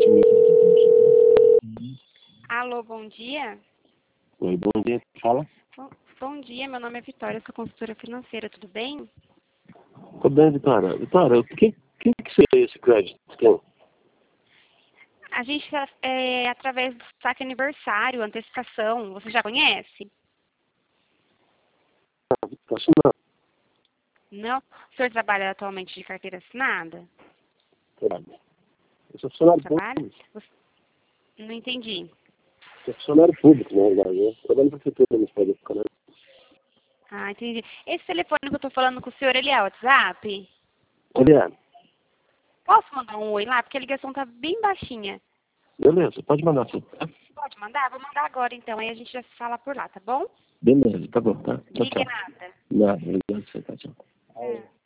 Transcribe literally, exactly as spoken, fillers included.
vinte mil. Alô, bom dia. Oi, bom dia. Fala. Bom, bom dia, meu nome é Vitória, sou consultora financeira, tudo bem? Tudo bem, Vitória? Vitória, quem, quem que seria esse crédito? Quem? A gente, é, através do saque aniversário, antecipação, você já conhece? Acho não. Não? O senhor trabalha atualmente de carteira assinada? Trabalho. Eu sou funcionário Trabalha? público. Você... Não entendi. Sou funcionário público, na verdade. Eu trabalho para a prefeitura no estado do Canadá. Ah, entendi. Esse telefone que eu tô falando com o senhor, ele é WhatsApp? Ele é. Posso mandar um oi lá? Porque a ligação tá bem baixinha. Beleza, pode mandar sim. Tá? Pode mandar? Vou mandar agora então, aí a gente já se fala por lá, tá bom? Beleza, tá bom, tá? Tchau, tchau. Obrigada. Nada, obrigado, você, tá, tchau. Hum.